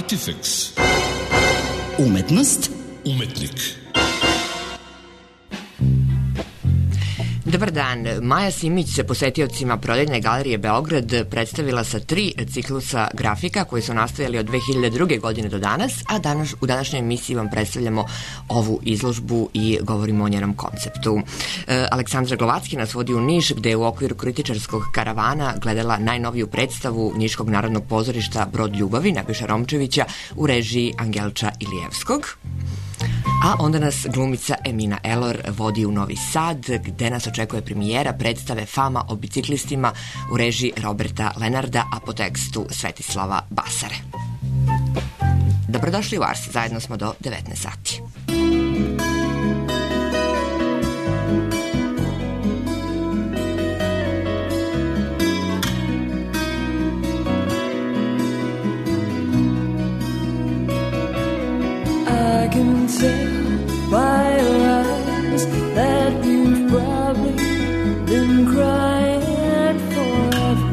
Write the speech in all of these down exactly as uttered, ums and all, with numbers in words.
Artifex. Umetnost. Umetnik. Dobar dan. Maja Simić se posetiocima Prodajne galerije Beograd predstavila sa tri ciklusa grafika koji su nastajali od dve hiljade druge. godine do danas, a danas, u današnjoj emisiji vam predstavljamo ovu izložbu i govorimo o njenom konceptu. E, Aleksandra Glovacki nas vodi u Niš, gde je u okviru kritičarskog karavana gledala najnoviju predstavu Niškog narodnog pozorišta Brod ljubavi Nebojše Romčevića u režiji Angelča Ilijevskog. A onda nas glumica Emina Elor vodi u Novi Sad, gde nas očekuje premijera predstave Fama o biciklistima u režiji Roberta Lenarda, a po tekstu Svetislava Basare. Dobrodošli u Ars, zajedno smo do devetnaest sati. I can tell by your eyes that you've probably been crying forever.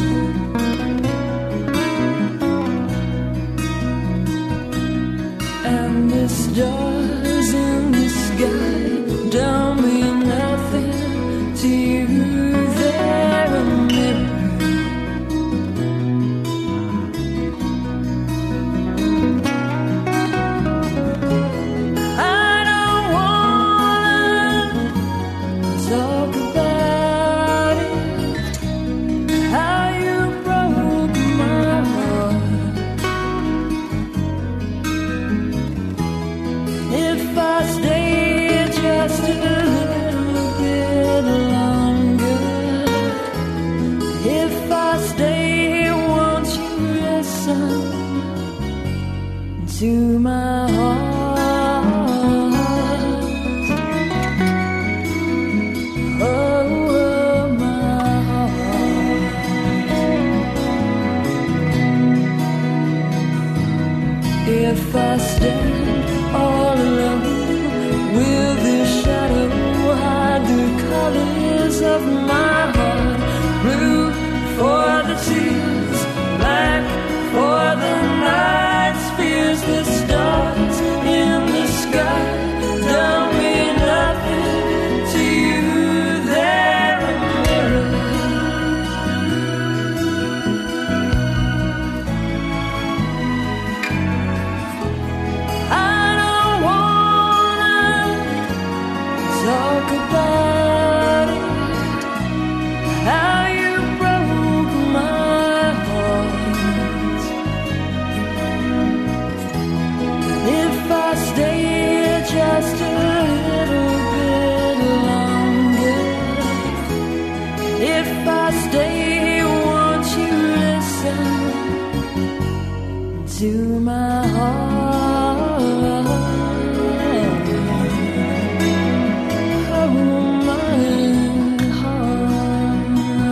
And the stars in the sky don't mean nothing to you. They're a mirror. To my heart, oh, my heart. If I stand all alone, will this shadow hide the colors of my heart? Blue for the tears, black for the night. The stars in the sky don't mean nothing to you. They're a mirror. I don't wanna talk about it, how you broke my heart. If I stay just a little bit longer, if I stay, won't you listen to my heart? Oh, my heart.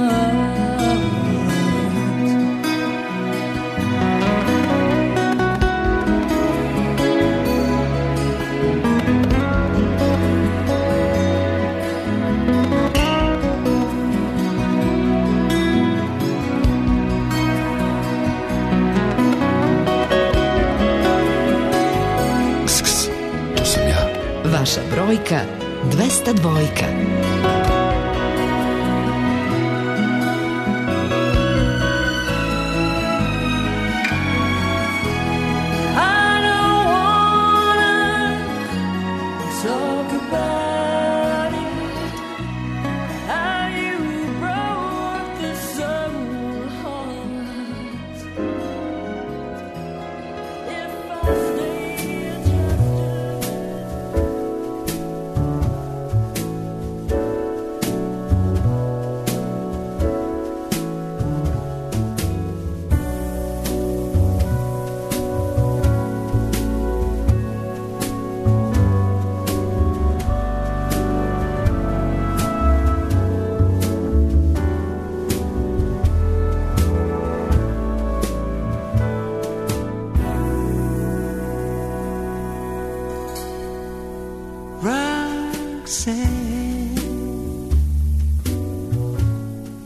Vaša brojka dvesta dvojka.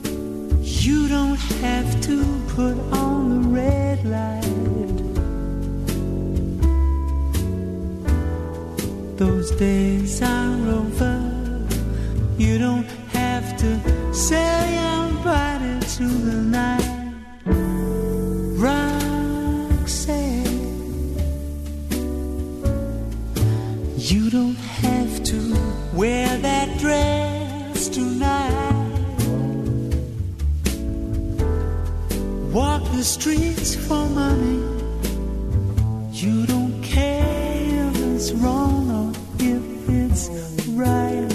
You don't have to put on the red light. those days are over. You don't have to say I'm body to the night. Roxanne, you don't have to wear that dress tonight. Walk the streets for money. You don't care if it's wrong or if it's right.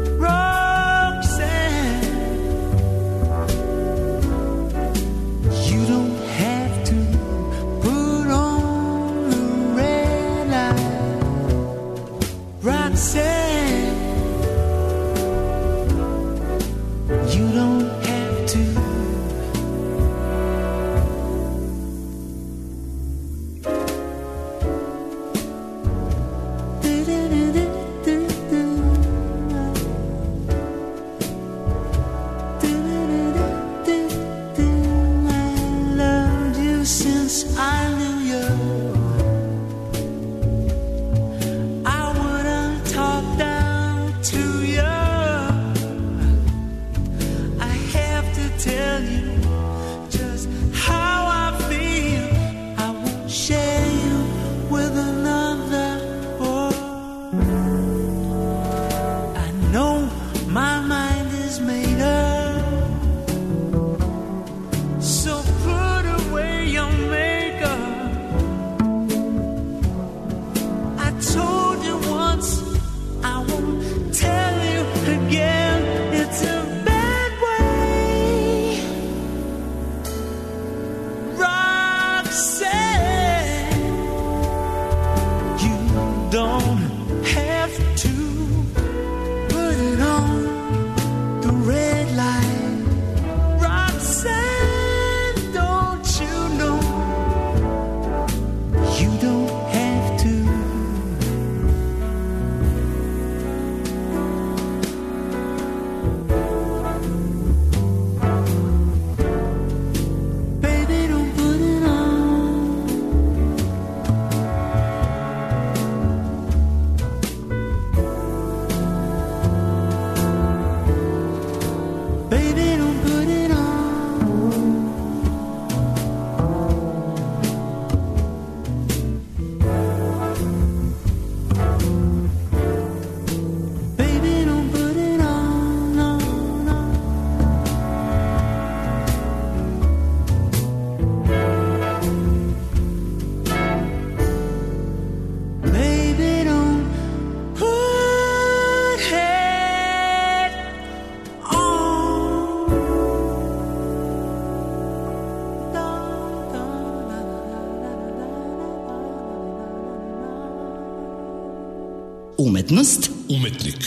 Umetnost, umetnik.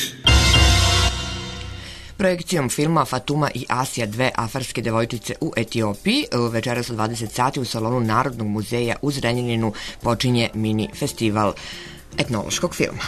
Projekcijom filma Fatuma i Asija, dve afarske devojčice u Etiopiji, večeras u dvadeset sati u salonu Narodnog muzeja u Zrenjaninu počinje mini festival etnološkog filma.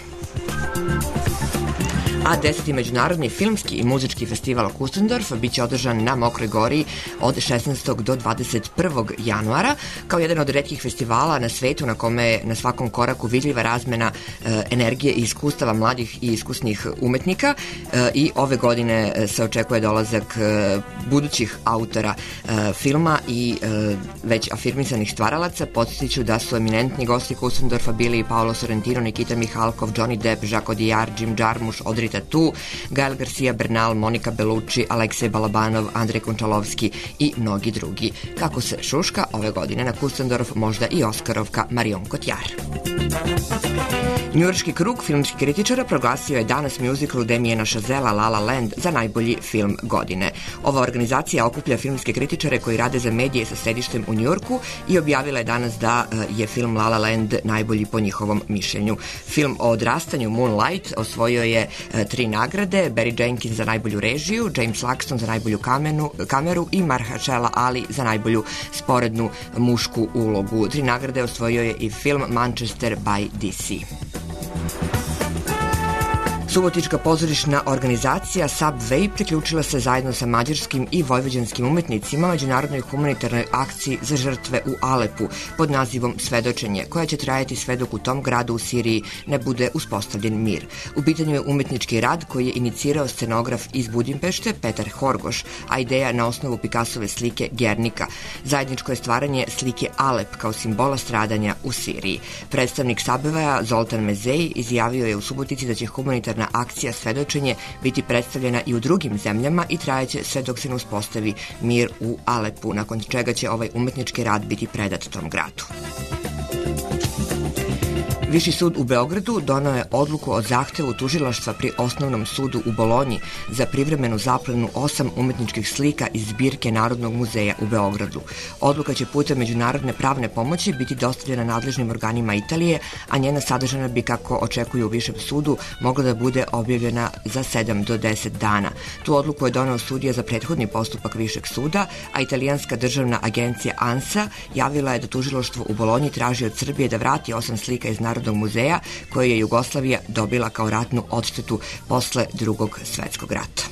A deseti međunarodni filmski i muzički festival Kustendorf biće održan na Mokroj Gori od šesnaestog do dvadeset prvog januara, kao jedan od retkih festivala na svetu na kome je na svakom koraku vidljiva razmena e, energije i iskustava mladih i iskusnih umetnika e, i ove godine se očekuje dolazak e, budućih autora e, filma i e, već afirmisanih stvaralaca. Podsjetiću da su eminentni gosti Kustendorfa bili Paolo Sorrentino, Nikita Mihalkov, Johnny Depp, Jacques Audiard, Jim Jarmusch, Audrey Tautou, Gael Garcia Bernal, Monika Bellucci, Aleksej Balabanov, Andrej Končalovski i mnogi drugi. Kako se šuška, ove godine na Kustendorf možda i Oskarovka Marion Cotillard. Njujorški krug filmskih kritičara proglasio je danas mjuziklu Damiena Chazela La La Land za najbolji film godine. Ova organizacija okuplja filmske kritičare koji rade za medije sa sedištem u Njujorku i objavila je danas da je film La La Land najbolji po njihovom mišljenju. Film o odrastanju Moonlight osvojio je tri nagrade, Barry Jenkins za najbolju režiju, James Laxton za najbolju kamenu, kameru i Mahershala Ali za najbolju sporednu mušku ulogu. Tri nagrade osvojio je i film Manchester by D C. Subotička pozorišna organizacija Subway priključila se zajedno sa mađarskim i vojvođanskim umetnicima međunarodnoj humanitarnoj akciji za žrtve u Alepu pod nazivom Svedočenje, koja će trajati sve dok u tom gradu u Siriji ne bude uspostavljen mir. U pitanju je umetnički rad koji je inicirao scenograf iz Budimpešte Petar Horgoš, a ideja na osnovu Picassove slike Gernika. Zajedničko je stvaranje slike Alep kao simbola stradanja u Siriji. Predstavnik Subwaya Zoltan Mezeji izjavio je u Subotici da će humanitarna akcija Svedočenje biti predstavljena i u drugim zemljama i trajaće sve dok se ne uspostavi mir u Alepu, nakon čega će ovaj umetnički rad biti predat tom gradu. Viši sud u Beogradu donao je odluku o zahtevu tužilaštva pri Osnovnom sudu u Bolonji za privremenu zaplenu osam umetničkih slika iz zbirke Narodnog muzeja u Beogradu. Odluka će putem međunarodne pravne pomoći biti dostavljena nadležnim organima Italije, a njena sadržana bi, kako očekuju u Višem sudu, mogla da bude objavljena za sedam do deset dana. Tu odluku je donao sudija za prethodni postupak Višeg suda, a italijanska državna agencija ANSA javila je da tužilaštvo u Bolonji traži od Srbije da vrati osam slika iz Narodnog muzeja koje je Jugoslavija dobila kao ratnu odštetu posle Drugog svetskog rata.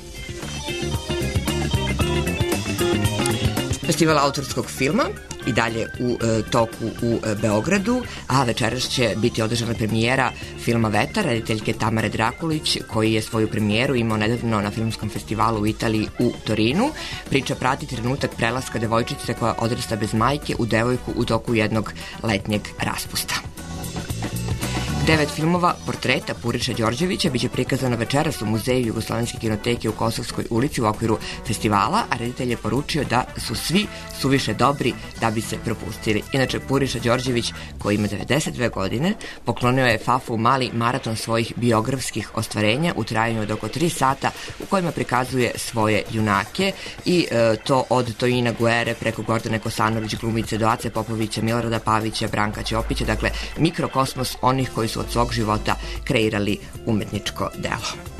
Festival autorskog filma i dalje u e, toku u e, Beogradu, a večeras će biti održana premijera filma Vetar, rediteljke Tamare Drakulić, koji je svoju premijeru imao nedavno na filmskom festivalu u Italiji u Torinu. Priča prati trenutak prelaska devojčice koja odrasta bez majke u devojku u toku jednog letnjeg raspusta. Devet filmova portreta Puriša Đorđevića biće prikazano večeras u Muzeju Jugoslovenske kinoteke u Kosovskoj ulici u okviru festivala, a reditelj je poručio da su svi suviše dobri da bi se propustili. Inače, Puriša Đorđević, koji ima devedeset dve godine, poklonio je Fafu mali maraton svojih biografskih ostvarenja u trajanju od oko tri sata u kojima prikazuje svoje junake i e, to od Tojina Guere preko Gordane Kosanović glumice do Ace Popovića, Milorada Pavića, Branka Ćopića, dakle mikrokosmos onih koji su od svog života kreirali umetničko delo.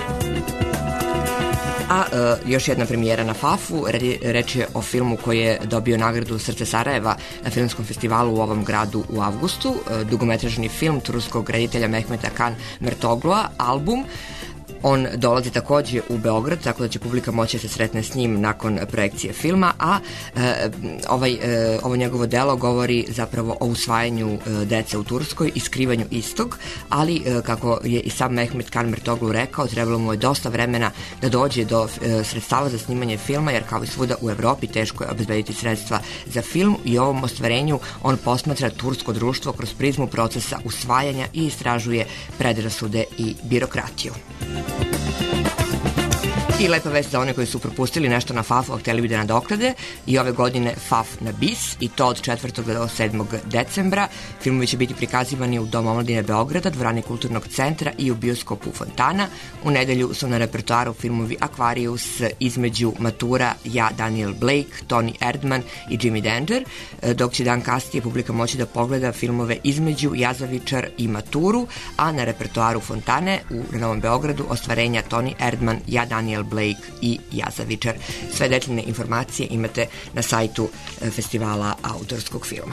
A e, još jedna premijera na Fafu, reč je o filmu koji je dobio nagradu Srce Sarajeva na filmskom festivalu u ovom gradu u avgustu, e, dugometražni film turskog reditelja Mehmeta Kan Mertoglua, Album. On dolazi takođe u Beograd, tako da će publika moći da se sretne s njim nakon projekcije filma, a e, ovaj, e, ovo njegovo delo govori zapravo o usvajanju e, dece u Turskoj i skrivanju istog, ali e, kako je i sam Mehmet Kan Mertoglu rekao, trebalo mu je dosta vremena da dođe do e, sredstava za snimanje filma, jer kao i svuda u Evropi teško je obezbediti sredstva za film i ovom ostvarenju on posmatra tursko društvo kroz prizmu procesa usvajanja i istražuje predrasude i birokratiju. I lepa vest za one koji su propustili nešto na Fafu, a hteli bi da nadoknade, i ove godine Faf na bis, i to od četvrtog do sedmog decembra. Filmovi će biti prikazivani u Domu omladine Beograda, dvorani Kulturnog centra i u bioskopu Fontana. U nedelju su na repertoaru filmovi Aquarius, Između matura, Ja, Daniel Blake, Tony Erdman i Jimmy Danger, dok će dan kasnije publika moći da pogleda filmove Između, Jazavičar i Maturu, a na repertoaru Fontane u Novom Beogradu ostvarenja Tony Erdman, Ja, Daniel Blake i Jazavičar. Sve detaljne informacije imate na sajtu festivala autorskog filma.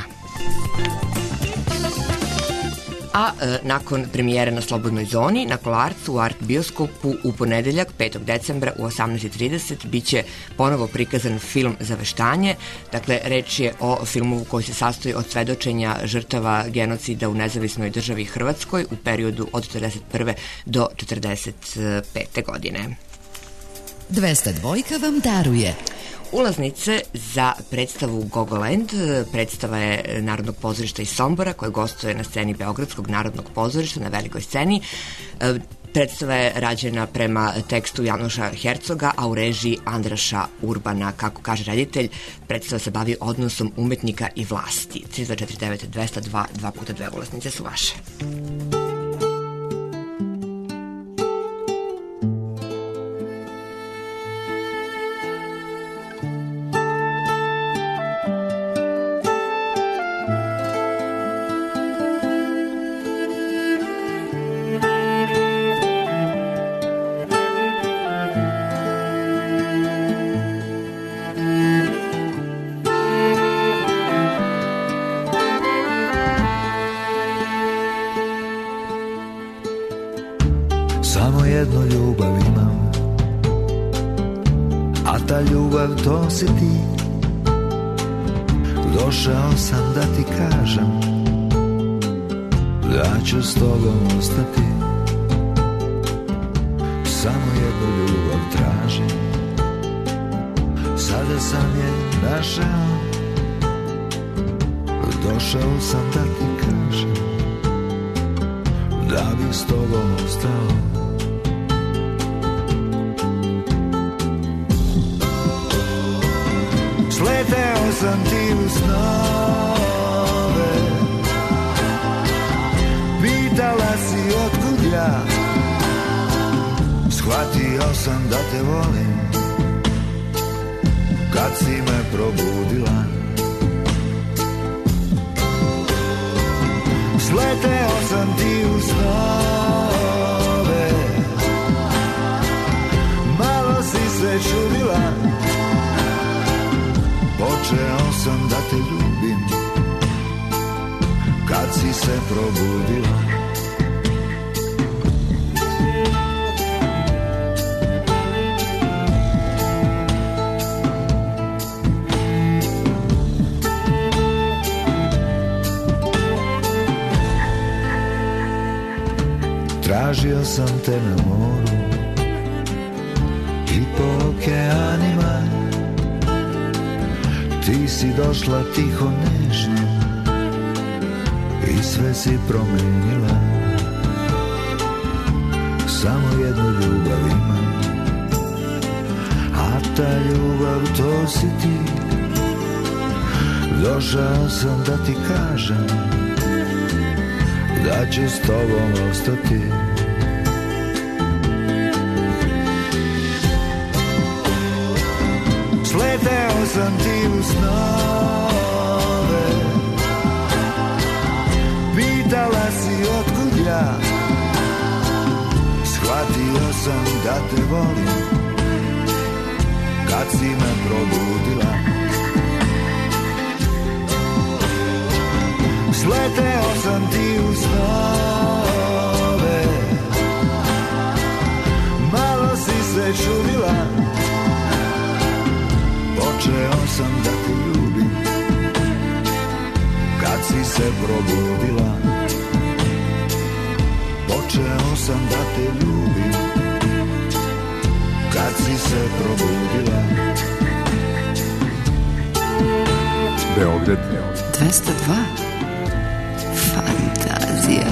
A e, nakon premijere na Slobodnoj zoni, na Kolarcu u Art bioskopu u ponedeljak, petog decembra u osamnaest i trideset, biće ponovo prikazan film Zaveštanje. Dakle, reč je o filmu koji se sastoji od svedočenja žrtava genocida u nezavisnoj državi Hrvatskoj u periodu od četrdeset prve do četrdeset pete godine. dvesta dvojka vam daruje ulaznice za predstavu Gogoland. Predstava je Narodnog pozorišta iz Sombora koje gostuje na sceni Beogradskog narodnog pozorišta na velikoj sceni. Predstava je rađena prema tekstu Janoša Hercoga, a u režiji Andraša Urbana. Kako kaže reditelj, predstava se bavi odnosom umetnika i vlasti. tri dva četiri devet dvesta dva, dva puta dve ulaznice su vaše. kao si ti. Došao sam da ti kažem da ću s tobom ostati. Samo jednu ljubav tražim, sada sam je našao. Došao sam da ti kažem da bi s tobom ostao. Sleteo sam ti u snove, pitala si otkud ja. Shvatio sam da te volim kad si me probudila. Sleteo sam ti u snove, malo si se čudila. Počeo sam da te ljubim kad si se probudila. Tražio sam te na moru i po okeanima. Ti si došla tiho nežno i sve si promenila. Samo jednu ljubav imam, a ta ljubav to si ti. Došao sam da ti kažem da ću s tobom ostati. Sleteo sam ti u snove, pitala si otkud ja. Shvatio sam da te volim kad si me probudila. Sleteo sam ti u snove, malo si se čudila. Počeo sam da te ljubim kad si se probudila. Počeo sam da te ljubim kad si se probudila. Beograd dvesta dva. Fantazija.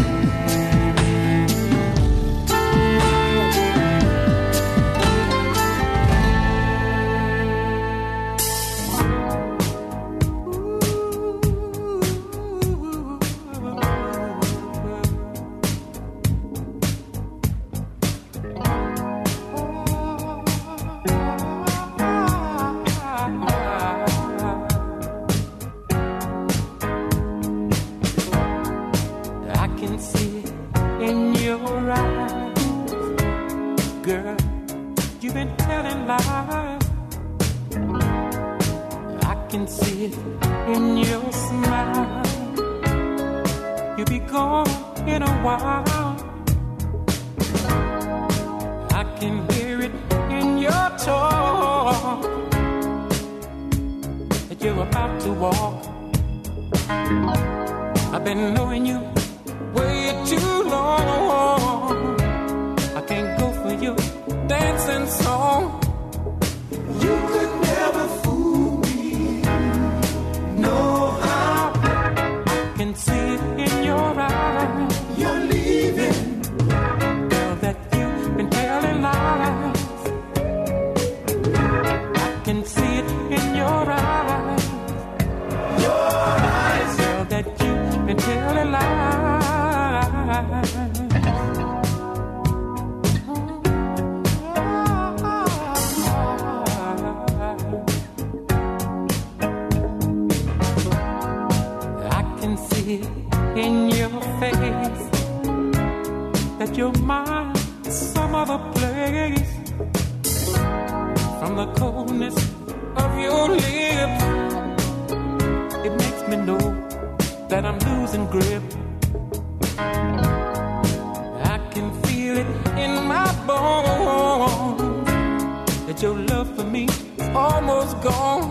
Your love for me almost gone.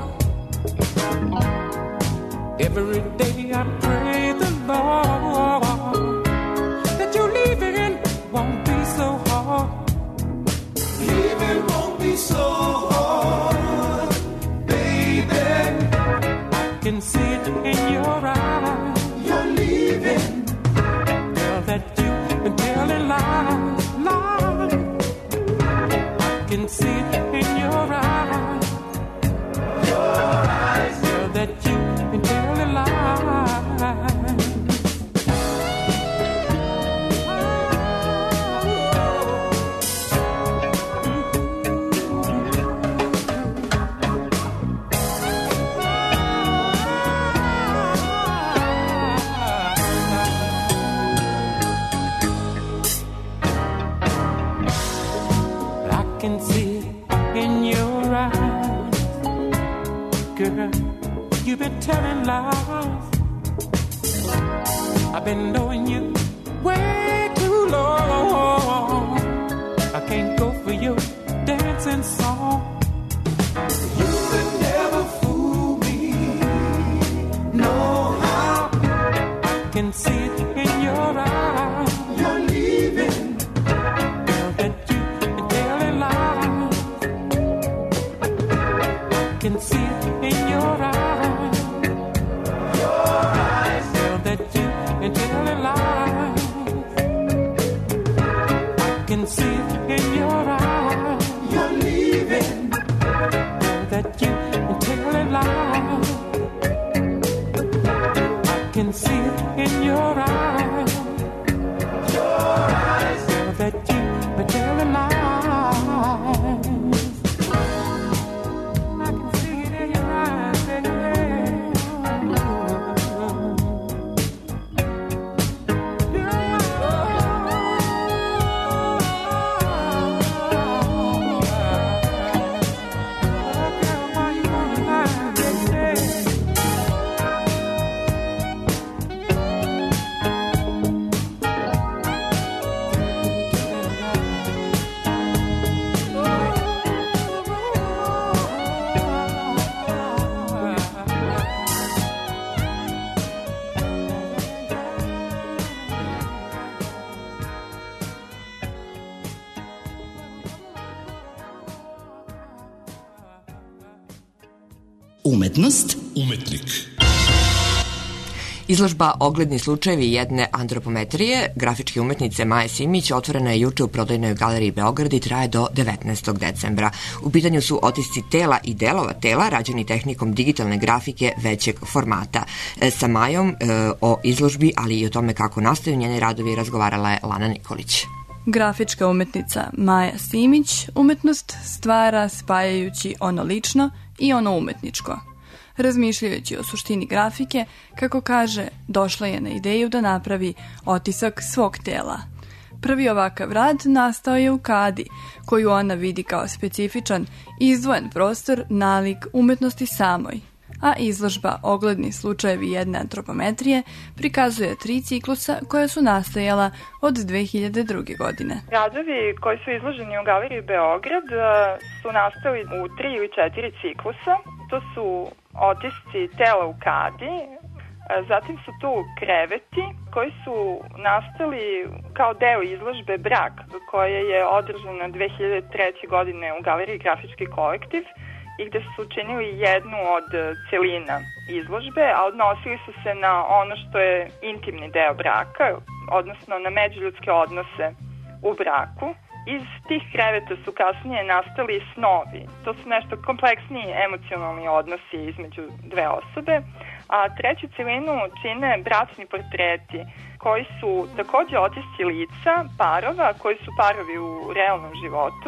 Every day I pray the Lord that you leaving won't be so hard. Leaving won't be so hard, baby. I can see it in your eyes. You're leaving. Girl, that you've been telling lies, lies. I can see it in your eyes. Your eyes. Girl, that you've been telling lies. Can see it in your eyes, girl, you've been telling lies. I've been knowing you way too long. I can't go for your dancing song. You could never fool me, no how. I can see it in your eyes. You're leaving. Can see it in your eyes. Your eyes. Girl, that you've been telling lies. I can see it in your eyes. You're leaving. Girl, that you've been telling lies. I can see it in your eyes. Your eyes. Girl, that you've been telling lies. Umetnost, umetnik. Izložba Ogledni slučajevi jedne antropometrije grafičke umetnice Maje Simić otvorena je juče u prodajnoj galeriji Beograd i traje do devetnaestog decembra. U pitanju su otisci tela i delova tela rađeni tehnikom digitalne grafike većeg formata. Sa Majom o izložbi, ali i o tome kako nastaju njeni radovi, razgovarala je Lana Nikolić. Grafička umetnica Maja Simić umetnost stvara spajajući ono lično i ono umetničko. Razmišljajući o suštini grafike, kako kaže, došla je na ideju da napravi otisak svog tela. Prvi ovakav rad nastao je u kadi, koju ona vidi kao specifičan, izdvojen prostor nalik umetnosti samoj, a izložba Ogledni slučajevi jedne antropometrije prikazuje tri ciklusa koja su nastajala od dve hiljade druge. godine. Radovi koji su izloženi u Galeriji Beograd su nastali u tri ili četiri ciklusa. To su otisci tela u kadi, zatim su tu kreveti koji su nastali kao deo izložbe Brak, koja je održana dve hiljade treće. godine u Galeriji Grafički kolektiv i gde su učinili jednu od celina izložbe, a odnosili su se na ono što je intimni deo braka, odnosno na međuljudske odnose u braku. Iz tih kreveta su kasnije nastali snovi. To su nešto kompleksniji emocionalni odnosi između dve osobe. A treću celinu čine bračni portreti, koji su takođe otisci lica parova, koji su parovi u realnom životu.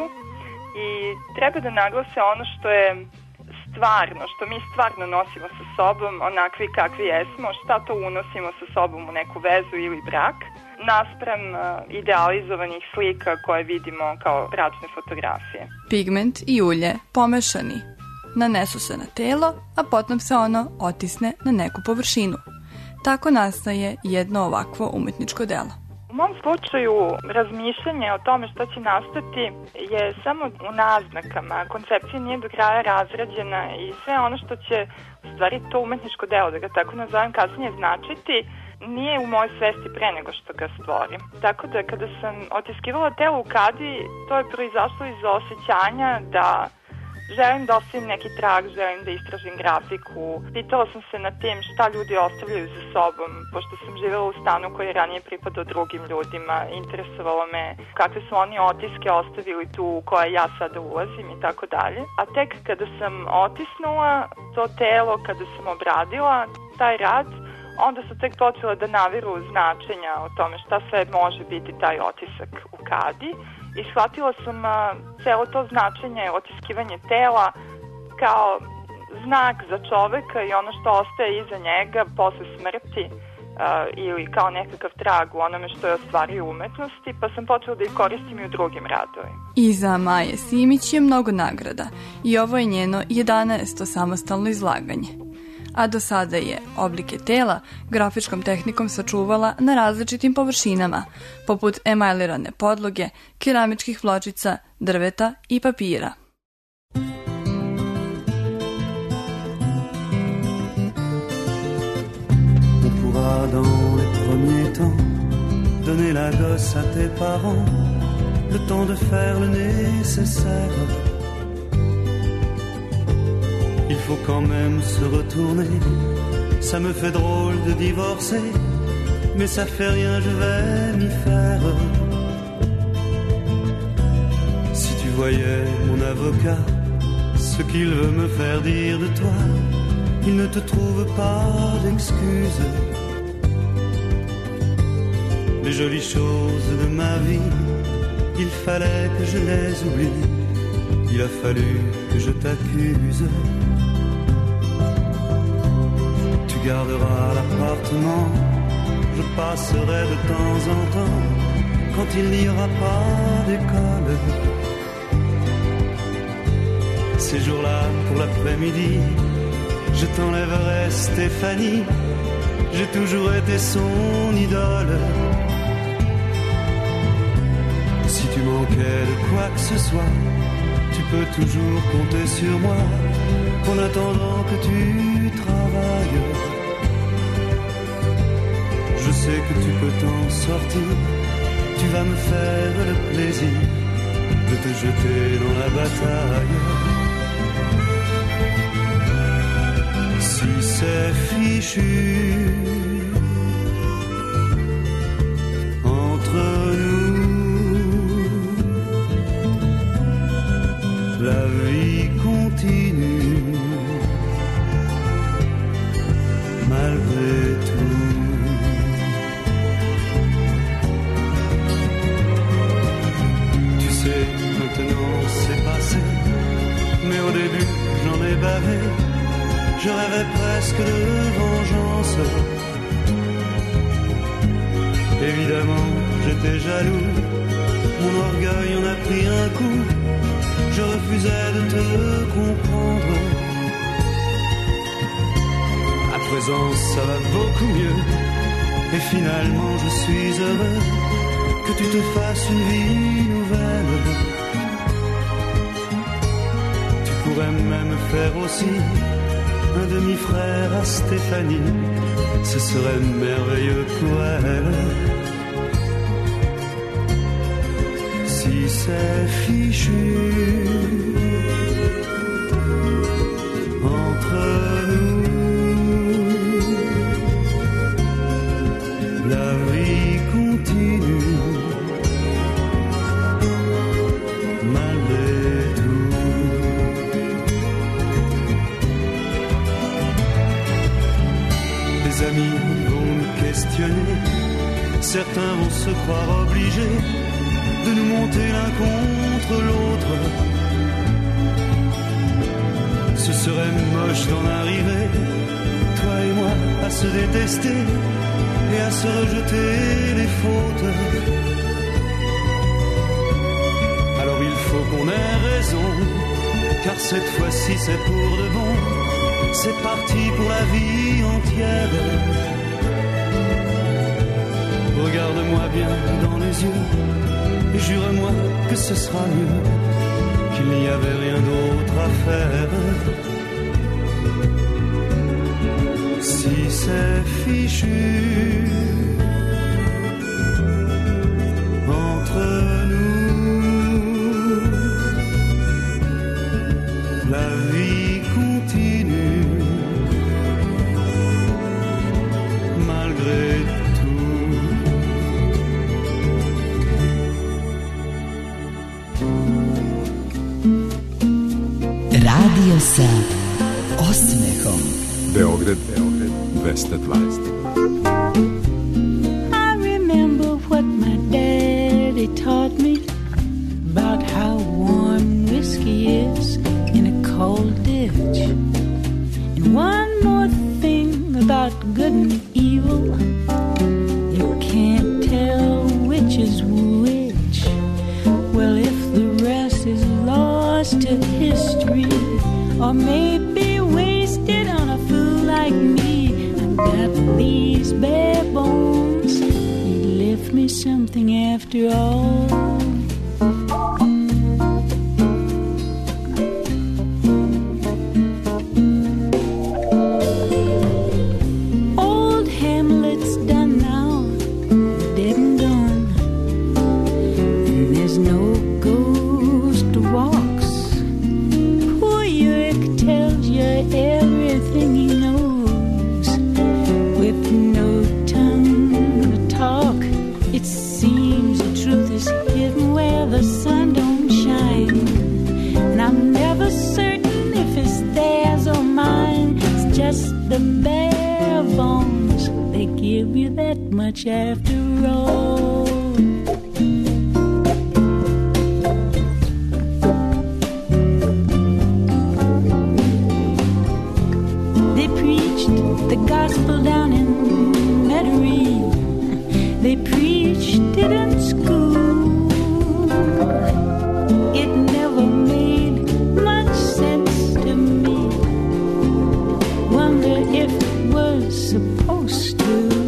I treba da naglase ono što je stvarno, što mi stvarno nosimo sa sobom, onakvi kakvi jesmo, šta to unosimo sa sobom u neku vezu ili brak, naspram idealizovanih slika koje vidimo kao bračne fotografije. Pigment i ulje pomešani. Nanesu se na telo, a potom se ono otisne na neku površinu. Tako nastaje jedno ovakvo umetničko delo. U mom slučaju razmišljanje o tome šta će nastati je samo u naznakama. Koncepcija nije do kraja razrađena i sve ono što će u stvari to umetničko delo, da ga tako nazovem, kasnije značiti, nije u mojoj svesti pre nego što ga stvorim. Tako da kada sam otiskivala telo u kadi, to je proizašlo iz osjećanja da želim da ostavim neki trag, želim da istražim grafiku. Pitala sam se nad tim šta ljudi ostavljaju za sobom, pošto sam živjela u stanu koji je ranije pripadao drugim ljudima. Interesovalo me kakve su oni otiske ostavili tu u koje ja sada ulazim i tako dalje. A tek kada sam otisnula to telo, kada sam obradila taj rad, onda su tek počela da naviru značenja o tome šta sve može biti taj otisak u kadi. I shvatila sam a, celo to značenje, otiskivanje tela kao znak za čoveka i ono što ostaje iza njega posle smrti a, ili kao nekakav trag u onome što je ostvario umetnosti, pa sam počela da ih koristim i u drugim radovima. Iza Maje Simić je mnogo nagrada i ovo je njeno jedanaesto samostalno izlaganje. A do sada je oblike tela grafičkom tehnikom sačuvala na različitim površinama, poput emajlirane podloge, keramičkih pločica, drveta i papira. On pourra dans les premiers temps donner la gosse à tes parents, le temps de faire le nécessaire. Il faut quand même se retourner. Ça me fait drôle de divorcer, mais ça fait rien, je vais m'y faire. Si tu voyais mon avocat, ce qu'il veut me faire dire de toi, il ne te trouve pas d'excuses. Les jolies choses de ma vie, il fallait que je les oublie. Il a fallu que je t'accuse. Tu garderas l'appartement, je passerai de temps en temps quand il n'y aura pas d'école. Ces jours-là, pour l'après-midi, je t'enlèverai Stéphanie. J'ai toujours été son idole. Si tu manquais de quoi que ce soit, tu peux toujours compter sur moi en attendant que tu travailles. Je sais que tu peux t'en sortir, tu vas me faire le plaisir de te jeter dans la bataille. Si c'est fichu entre nous, la vie continue malgré tout. Tu sais, maintenant c'est passé, mais au début j'en ai bavé. Je rêvais presque de vengeance. Évidemment, j'étais jaloux, mon orgueil en a pris un coup. Je refusais de te comprendre. À présent, ça va beaucoup mieux. Et finalement, je suis heureux que tu te fasses une vie nouvelle. Tu pourrais même faire aussi un demi-frère à Stéphanie, ce serait merveilleux pour elle. Si c'est fichu entre nous, la vie continue malgré tout. Les amis vont nous questionner, certains vont se croire obligés de nous monter l'un contre l'autre. Ce serait moche d'en arriver, toi et moi, à se détester et à se rejeter les fautes. Alors il faut qu'on ait raison, car cette fois-ci c'est pour de bon. C'est parti pour la vie entière. Regarde-moi bien dans les yeux, jure-moi que ce sera mieux, qu'il n'y avait rien d'autre à faire. Si c'est fichu entre nous, la vie continue malgré tout. Radio sa osmehom. Beograd, Beograd, dvesta dvadeset. I remember what my daddy taught me about how warm whiskey is in a cold ditch. And one more thing about good and evil, you can't tell which is which. Well, if the rest is lost to history, or maybe wasted on a fool like me, I've got these bare bones. You left me something after all. Old Hamlet's done now, dead and gone, and there's no ghost walks. Poor Uric tells you everything he knows, with no tongue to talk. It seems the truth is hidden where the sun don't shine, and I'm never certain if it's theirs or mine. It's just the bare bones, they give you that much after all. They preached the gospel down in Metairie. They preached it in school. It never made much sense to me. Wonder if it was supposed to.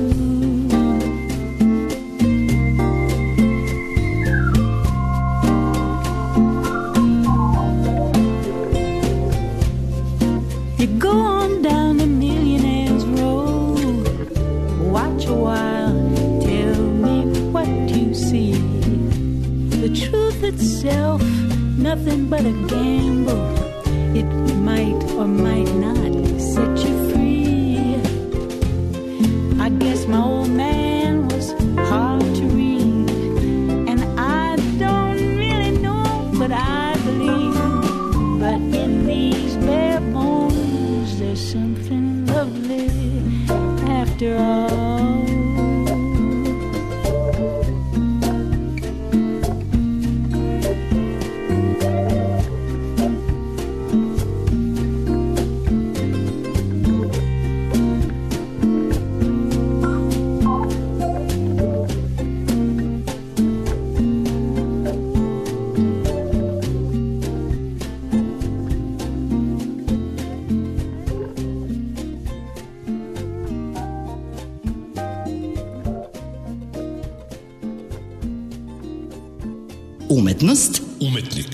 You go on down the Millionaires Road, watch a while, tell me what you see. The truth itself, nothing but a gamble. It might or might not set you free. I guess my old man was hard to read, and I don't really know, but I believe. But in these bare bones, there's something lovely after all. Umetnost. Umetnik.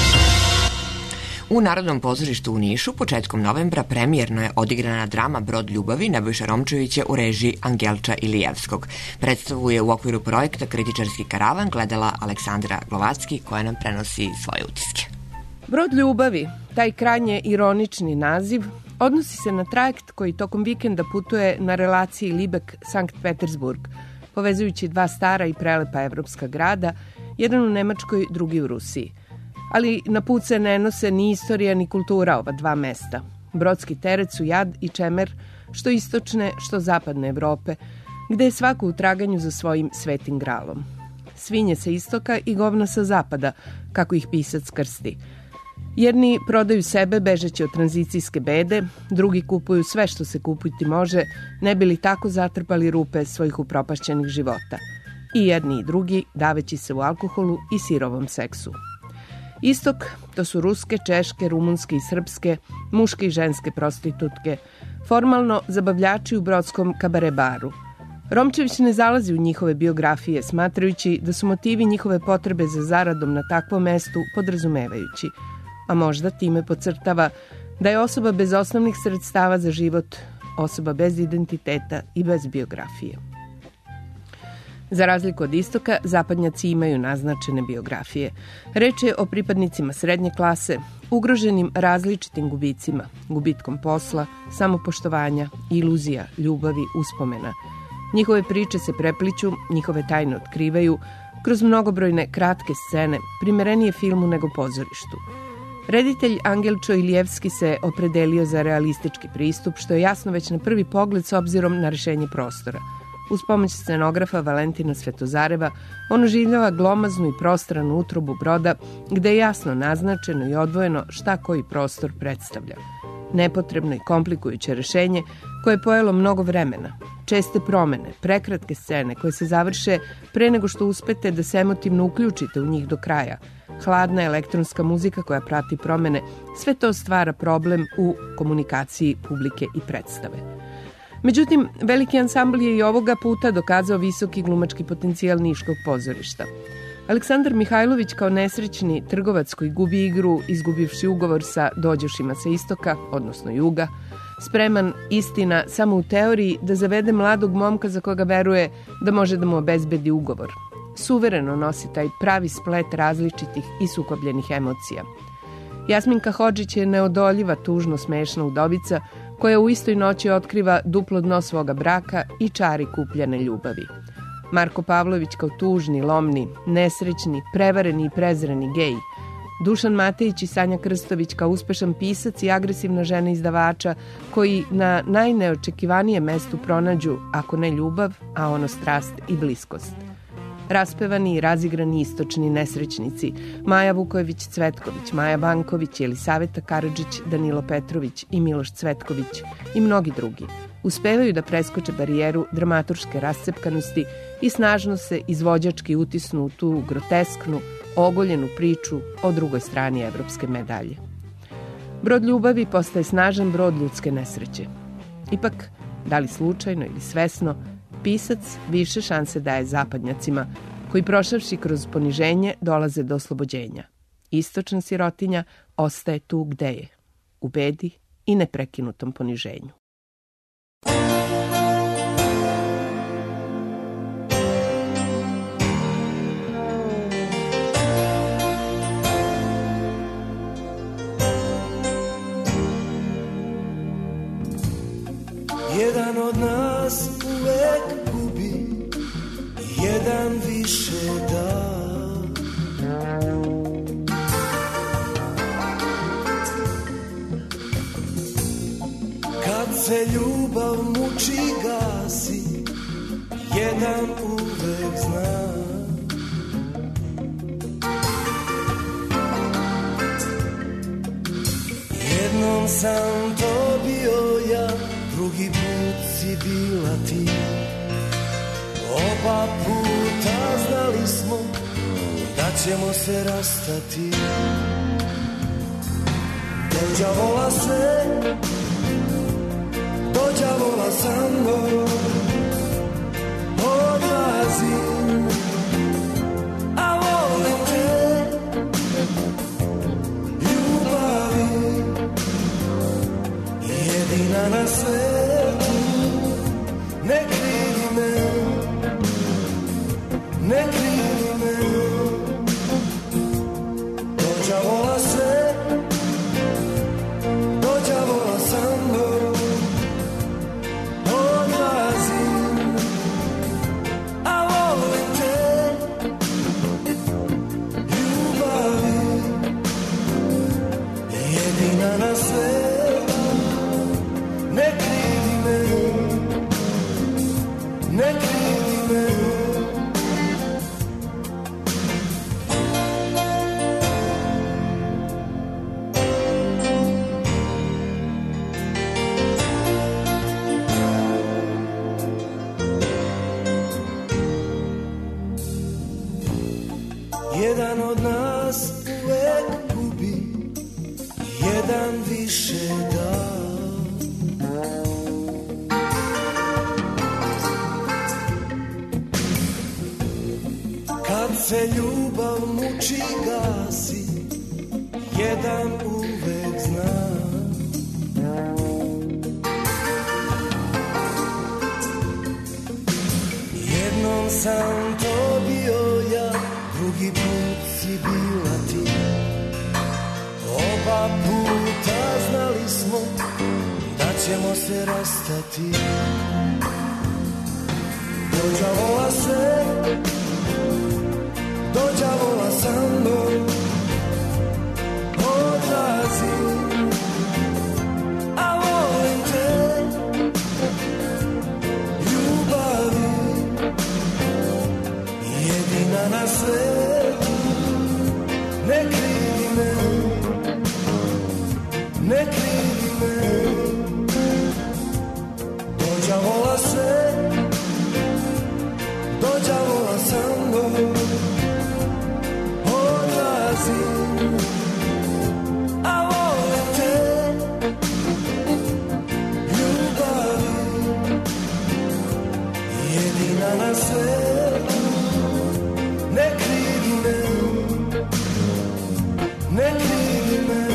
U Narodnom pozorištu u Nišu početkom novembra premijerno je odigrana drama Brod ljubavi Nebojša Romčevića u režiji Angelča Ilijevskog. Predstavu je u okviru projekta Kritičarski karavan gledala Aleksandra Glovacki koja nam prenosi svoje utiske. Brod ljubavi, taj krajnje ironični naziv, odnosi se na trajekt koji tokom vikenda putuje na relaciji Libek-Sankt Petersburg, povezujući dva stara i prelepa evropska grada, jedan u Nemačkoj, drugi u Rusiji. Ali na put se ne nose ni istorija ni kultura ova dva mesta. Brodski teret su jad i čemer što istočne, što zapadne Evrope, gde je svako u traganju za svojim svetim gralom. Svinje sa istoka i govna sa zapada, kako ih pisac krsti. Jedni prodaju sebe bežeći od tranzicijske bede, drugi kupuju sve što se kupiti može, ne bi li tako zatrpali rupe svojih upropašćenih života. I jedni i drugi daveći se u alkoholu i sirovom seksu. Istok, to su ruske, češke, rumunske i srpske, muške i ženske prostitutke, formalno zabavljači u brodskom kabare baru. Romčević ne zalazi u njihove biografije, smatrajući da su motivi njihove potrebe za zaradom na takvom mestu podrazumevajući, a možda time podcrtava da je osoba bez osnovnih sredstava za život osoba bez identiteta i bez biografije. Za razliku od istoka, zapadnjaci imaju naznačene biografije. Reč je o pripadnicima srednje klase, ugroženim različitim gubicima, gubitkom posla, samopoštovanja, iluzija, ljubavi, uspomena. Njihove priče se prepliću, njihove tajne otkrivaju, kroz mnogobrojne kratke scene, primerenije filmu nego pozorištu. Reditelj Angel Čojlijevski se opredelio za realistički pristup, što je jasno već na prvi pogled s obzirom na rešenje prostora. Uz pomoć scenografa Valentina Svetozareva, on oživljava glomaznu i prostranu utrobu broda, gde je jasno naznačeno i odvojeno šta koji prostor predstavlja. Nepotrebno i komplikujuće rešenje koje je pojelo mnogo vremena. Česte promene, prekratke scene koje se završe pre nego što uspete da se emotivno uključite u njih do kraja, hladna elektronska muzika koja prati promene, sve to stvara problem u komunikaciji publike i predstave. Međutim, veliki ansambl je i ovoga puta dokazao visoki glumački potencijal niškog pozorišta. Aleksandar Mihajlović kao nesrećni trgovac koji gubi igru, izgubivši ugovor sa dođošima sa istoka, odnosno juga, spreman, istina, samo u teoriji da zavede mladog momka za koga veruje da može da mu obezbedi ugovor. Suvereno nosi taj pravi splet različitih i sukobljenih emocija. Jasminka Hodžić je neodoljiva, tužno smešna udovica koja u istoj noći otkriva duplo dno svoga braka i čari kupljene ljubavi. Marko Pavlović kao tužni, lomni, nesrećni, prevareni i prezreni gej. Dušan Matejić i Sanja Krstović kao uspešan pisac i agresivna žena izdavača koji na najneočekivanijem mestu pronađu, ako ne ljubav, a ono strast i bliskost. Raspevani i razigrani istočni nesrećnici Maja Vukojević-Cvetković, Maja Banković, Jelisaveta Karadžić, Danilo Petrović i Miloš Cvetković i mnogi drugi uspevaju da preskoče barijeru dramaturške rascepkanosti i snažno se izvođački utisnu u tu grotesknu, ogoljenu priču o drugoj strani evropske medalje. Brod ljubavi postaje snažan brod ljudske nesreće. Ipak, da li slučajno ili svesno, pisac više šanse daje zapadnjacima, koji prošavši kroz poniženje dolaze do oslobođenja. Istočna sirotinja ostaje tu gde je, u bedi i neprekinutom poniženju. Jedan od nas uvek gubi, jedan više da. Kad se ljubav muči gasi, jedan uvek zna. Jednom sam to bio ja, drugi put si bila ti. Oba puta znali smo da ćemo se rastati. Dođavola se, dođavola sa mnom, odlazim, a volim te, ljubavi, jedina na svetu, ne krivi me, ne krivi me. Dođavola se, dođavola sa mnom, odlazim, a volim te, ljubavi, jedina na svetu, ne krivi. se ljubav muči gasi, jedan uvek zna. Jednom sam to bio ja, drugi put si bila ti. Oba puta znali smo da ćemo se rastati. Dođavola se, dođavola sa mnom, odlazi, a volim te, ljubavi, jedina na svetu, ne krivi me, ne krivi me, dođavola se, dođavola sa mnom, odlazi, a volim te, ljubavi, jedina na svetu, ne krivi me, ne krivi me.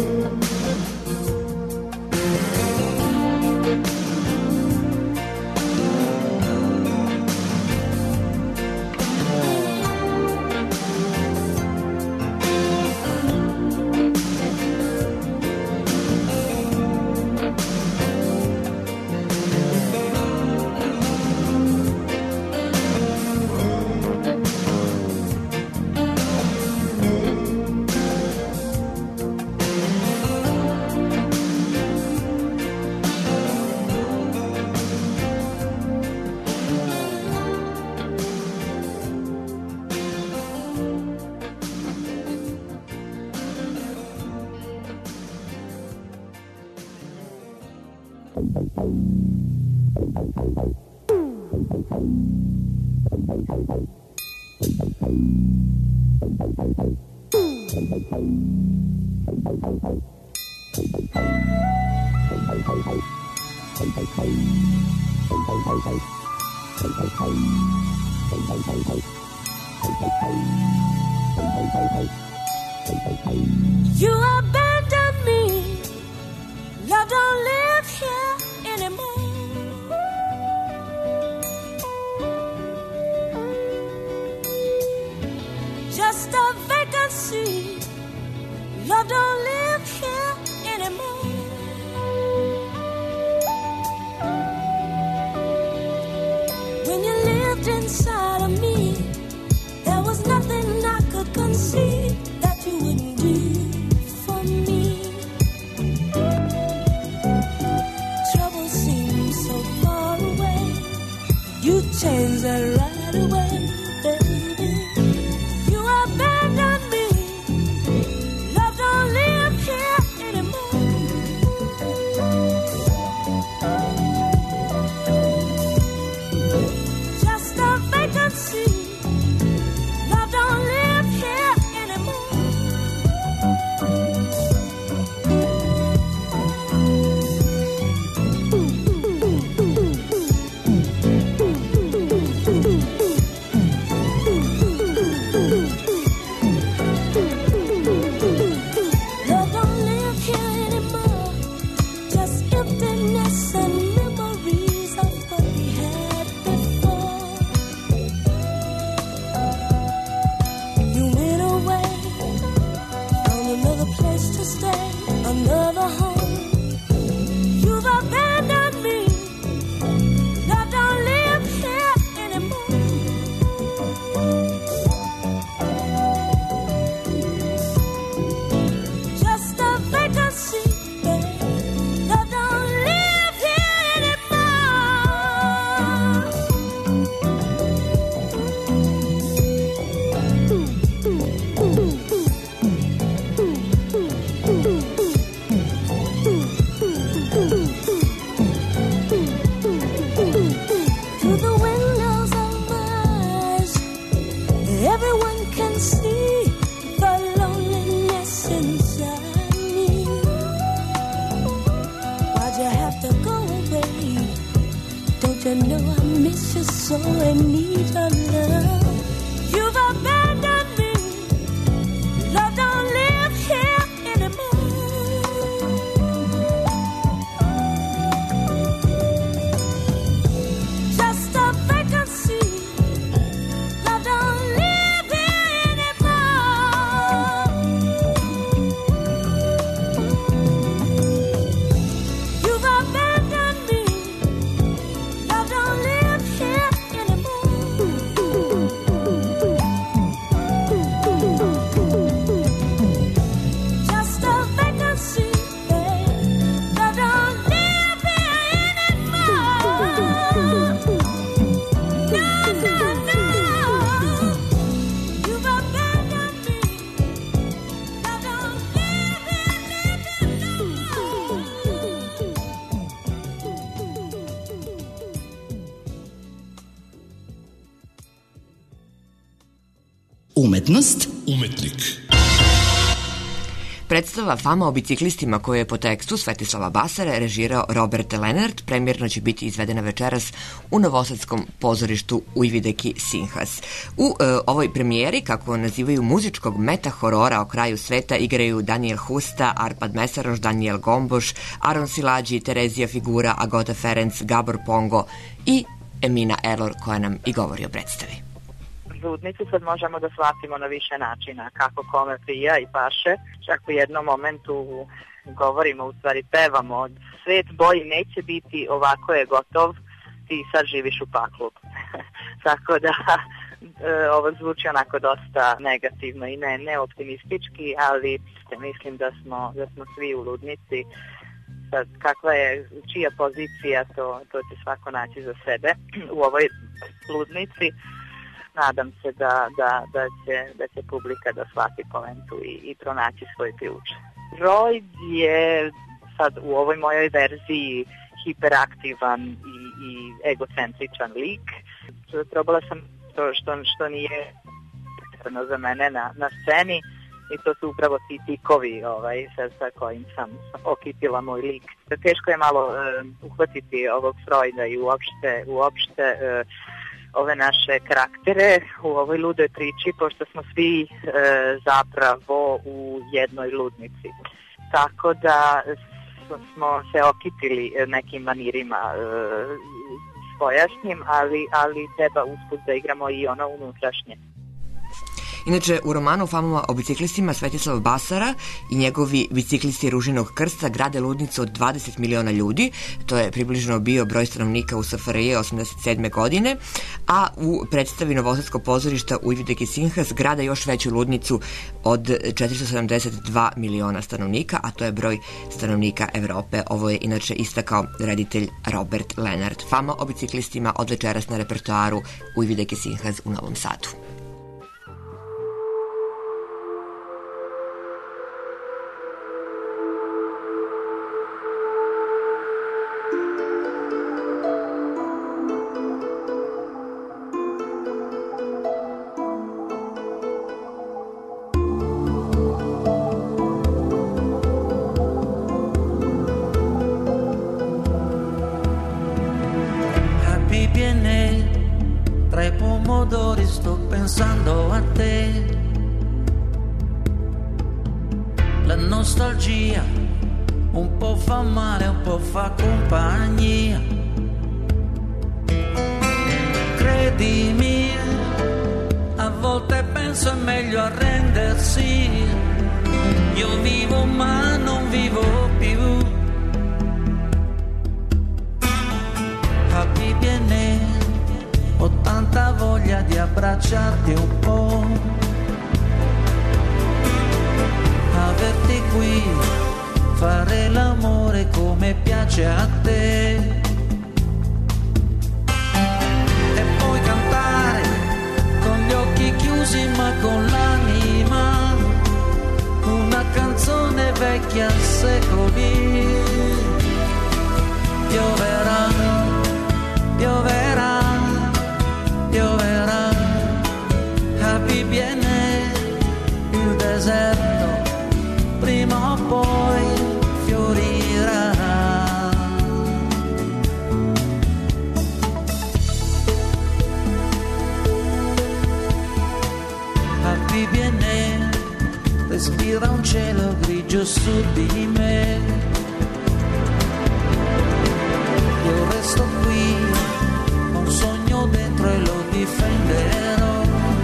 You abandoned me. Love don't live here anymore. Just a vacancy. Love don't live here anymore. When you lived inside of me, there was nothing I could conceive that you wouldn't do for me. Trouble seems so far away. You changed that right away, baby. You abandoned me. Love don't live here anymore. Just a vacancy. Love don't live here anymore. Love don't live here anymore. Just emptiness and memories of what we had before. You went away, found another place to stay, another home. You've abandoned me. Love don't live here anymore. Just a vacancy, babe. Love don't live here anymore. Through the windows of my eyes, everyone can see the loneliness inside me. Why'd you have to go away? Don't you know I miss you so and need your love? You've abandoned Umetnost. Umetnik. Predstava Fama o biciklistima koju je po tekstu Svetislava Basare režirao Robert Lenart premjerno će biti izvedena večeras u novosadskom pozorištu Ujvideki Sinhas. U e, ovoj premijeri, kako nazivaju muzičkog meta-horora o kraju sveta, igraju Daniel Husta, Arpad Mesaroš, Daniel Gomboš, Aron Silađi, Terezija Figura, Agota Ferenc, Gabor Pongo i Emina Erlor koja nam i govori o predstavi. Ludnicu sad možemo da shvatimo na više načina, kako kome prija i paše. Čak u jednom momentu govorimo, u stvari pevamo, svet bolji neće biti, ovako je gotov, ti sad živiš u paklu. Tako da ovo zvuči onako dosta negativno i ne, ne optimistički, ali mislim da smo, da smo svi u ludnici. Sad, kakva je, čija pozicija, to, to će svako naći za sebe u ovoj ludnici. Nadam se da, da, da, će, da će publika da shvati poentu i, i pronaći svoj ključ. Freud je sad u ovoj mojoj verziji hiperaktivan i, i egocentričan lik. Probala sam to što, što nije za mene na, na sceni i to su upravo ti tikovi ovaj, sa, sa kojim sam okitila moj lik. Teško je malo uh, uhvatiti ovog Freuda i uopšte, uopšte uh, ove naše karaktere u ovoj ludoj priči, pošto smo svi e, zapravo u jednoj ludnici. Tako da smo se okitili nekim manirima e, spojašnjim, ali, ali treba usput da igramo i ono unutrašnje. Inače, u romanu Fama o biciklistima Svetislav Basara i njegovi biciklisti Ružinog krsta grade ludnicu od dvadeset miliona ljudi, to je približno bio broj stanovnika u S F R J osamdeset sedme godine, a u predstavi Novosadskog pozorišta Ujvideki Sinhas grade još veću ludnicu od četiristo sedamdeset dva miliona stanovnika, a to je broj stanovnika Evrope. Ovo je inače istakao reditelj Robert Lenart. Fama o biciklistima od večeras na repertoaru Ujvideki Sinhas u Novom Sadu. Pensando a te, la nostalgia un po' fa male, un po' fa compagnia. Credimi, a volte penso è meglio arrendersi. Io vivo ma non vivo più. Capi bene, ho tanta voglia di abbracciarti un po', averti qui, fare l'amore come piace a te e poi cantare con gli occhi chiusi ma con l'anima, una canzone vecchia a secoli. Pioverà, pioverà, pioverà, capi bene, il deserto prima o poi fiorirà. Capi bene, respira un cielo grigio su di me. Io resto qui, un sogno dentro e lo difenderò.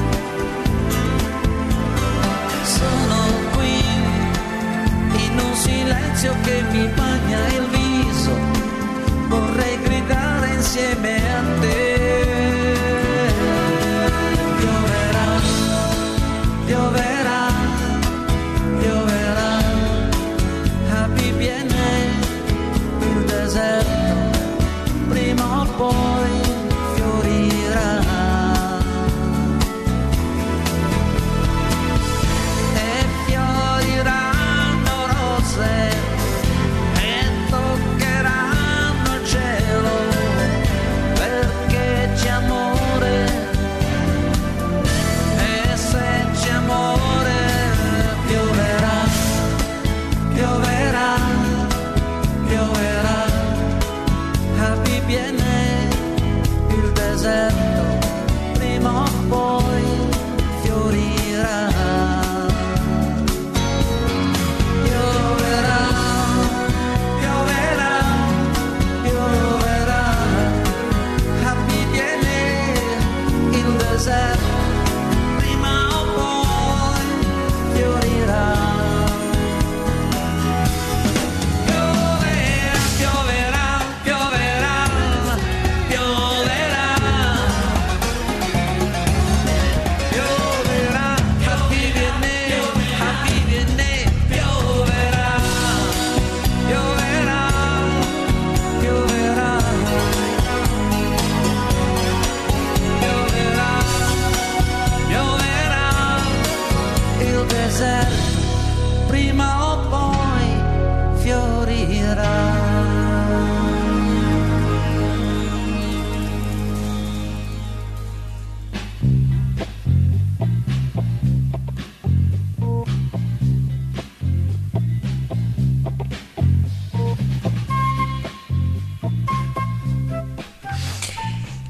Sono qui in un silenzio che mi bagna il viso, vorrei gridare insieme a te. Pioverà, pioverà, pioverà, capi bene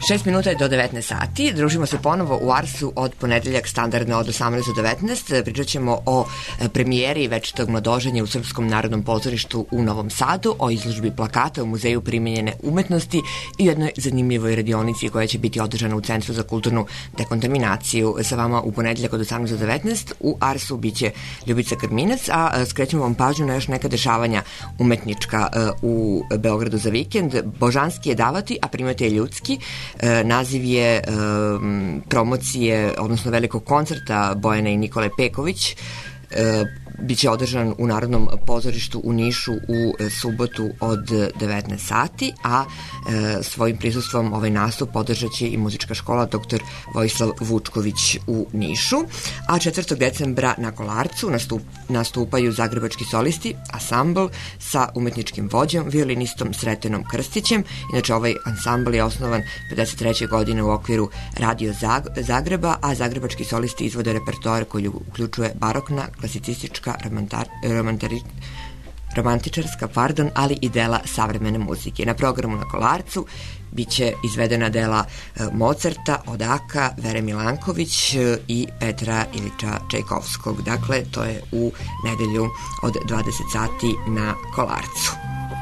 šest minuta je do devetnaest sati. Družimo se ponovo u Arsu od ponedeljak standardno od osamnaest do devetnaest. Pričat ćemo o premijeri večitog mladoženja u Srpskom narodnom pozorištu u Novom Sadu, o izložbi plakata u Muzeju primenjene umetnosti i jednoj zanimljivoj radionici koja će biti održana u Centru za kulturnu dekontaminaciju. Sa vama u ponedeljak od osamnaest do devetnaest u Arsu biće Ljubica Krminac, a skrećemo vam pažnju na još neka dešavanja umetnička u Beogradu za vikend. Božanski je davati, a primati je ljudski. Naziv je promocije, odnosno velikog koncerta Bojana i Nikole Peković. Biće održan u Narodnom pozorištu u Nišu u subotu od devetnaest sati, a e, svojim prisustvom ovaj nastup podržat će i muzička škola doktor Vojislav Vučković u Nišu. A četvrtog decembra na Kolarcu nastup, nastupaju zagrebački solisti, ansambl sa umetničkim vođom, violinistom Sretenom Krstićem. Inače, ovaj ansambl je osnovan pedeset treće godine u okviru Radio Zagreba, a zagrebački solisti izvode repertoar koji uključuje barokna, klasicistička, romantari, romantičarska, pardon, ali i dela savremene muzike. Na programu na Kolarcu biće izvedena dela Mozarta, Odaka, Vere Milanković i Petra Ilića Čajkovskog. Dakle, to je u nedelju od dvadeset sati na Kolarcu.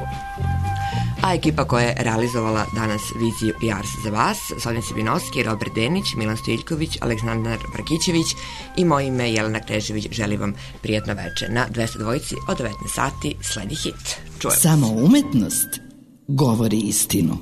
A ekipa koja je realizovala danas viziju i Ars za vas, Sonja Sibinovski, Robert Denić, Milan Stojiljković, Aleksandar Brakićević i moje ime Jelena Knežević. Želim vam prijatno večer. Na dvesta dvojici od devetnaest sati sledi hit. Čujemo. Samo umetnost govori istinu.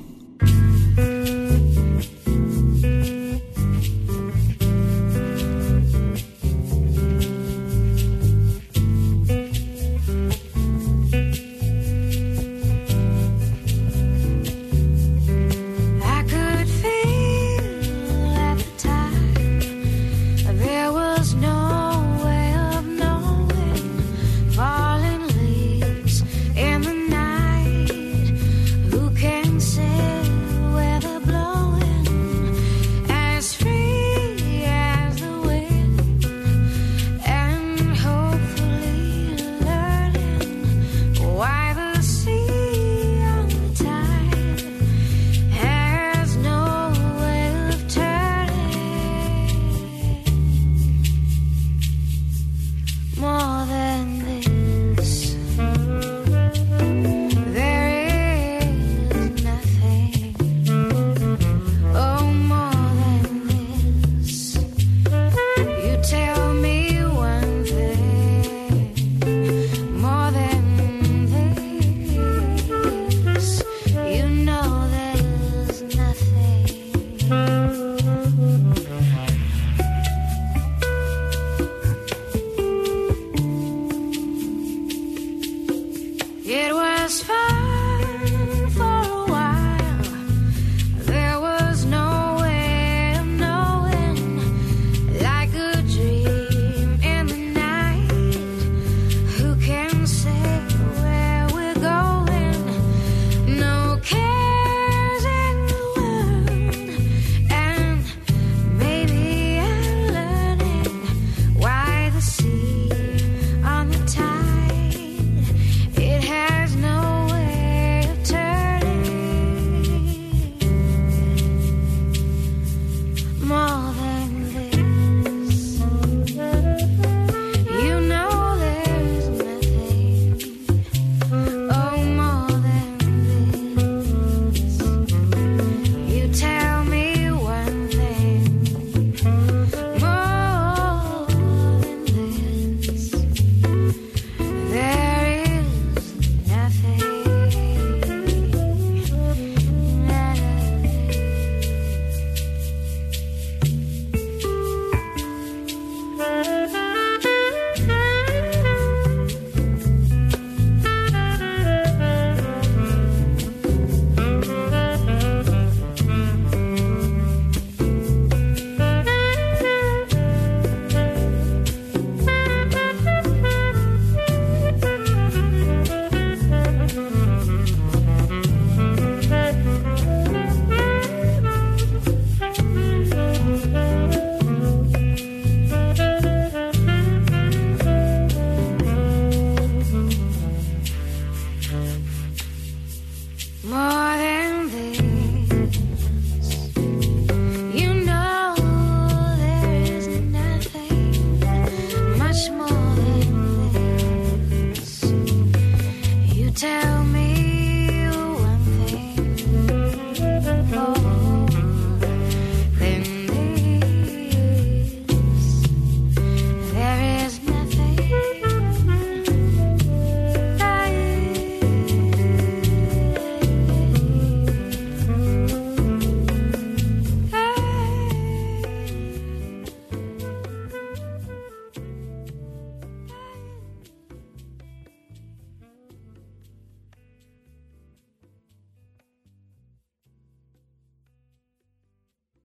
More than this.